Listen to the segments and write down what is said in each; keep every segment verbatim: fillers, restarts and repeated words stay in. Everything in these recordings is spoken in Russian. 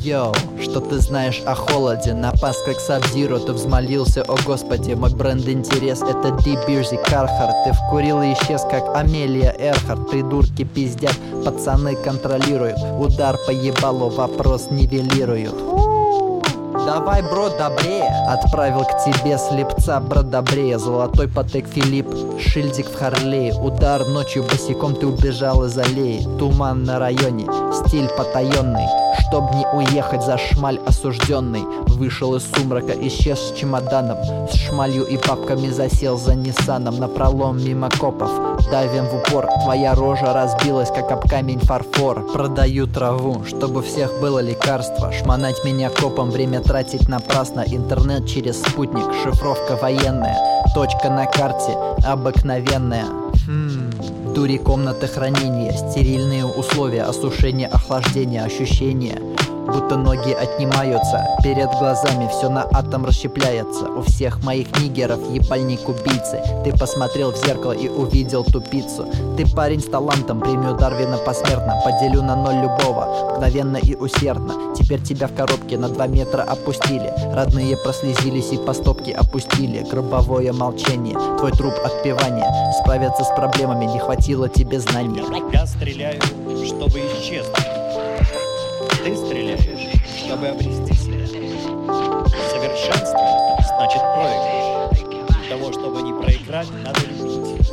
Йоу, что ты знаешь о холоде? Напас как Саб-Зиро, ты взмолился, о господи. Мой бренд-интерес — это Ди Бирзи Кархарт. Ты вкурил и исчез, как Амелия Эрхарт. Придурки пиздят, пацаны контролируют. Удар по ебалу, вопрос нивелируют. Давай, бро, добрее. Отправил к тебе слепца, брат, добрее. Золотой Патек Филипп, шильдик в Харлее. Удар ночью босиком, ты убежал из аллеи. Туман на районе, стиль потаенный. Чтоб не уехать за шмаль осужденный. Вышел из сумрака, исчез с чемоданом. С шмалью и папками засел за Ниссаном. Напролом мимо копов, давим в упор. Твоя рожа разбилась, как об камень фарфор. Продаю траву, чтобы у всех было лекарство. Шмонать меня копом, время тратить напрасно. Интернет через спутник, шифровка военная. Точка на карте, обыкновенная. Хм... Дури комнаты хранения, стерильные условия, осушение, охлаждение, ощущения, будто ноги отнимаются. Перед глазами все на атом расщепляется. У всех моих нигеров ебальник убийцы. Ты посмотрел в зеркало и увидел тупицу. Ты парень с талантом, премию Дарвина посмертно. Поделю на ноль любого, мгновенно и усердно. Теперь тебя в коробке на два метра опустили. Родные прослезились и по стопке опустили. Гробовое молчание, твой труп отпевания. Справиться с проблемами не хватило тебе знаний. Я стреляю, чтобы исчезнуть. Ты стреляешь, чтобы обрести себя. Совершенство значит проигрыш. Для того, чтобы не проиграть, надо любить.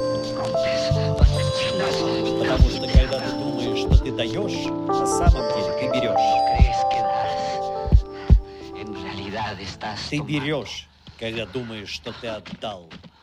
Потому что когда ты думаешь, что ты даешь, на самом деле ты берешь. Ты берешь, когда думаешь, что ты отдал.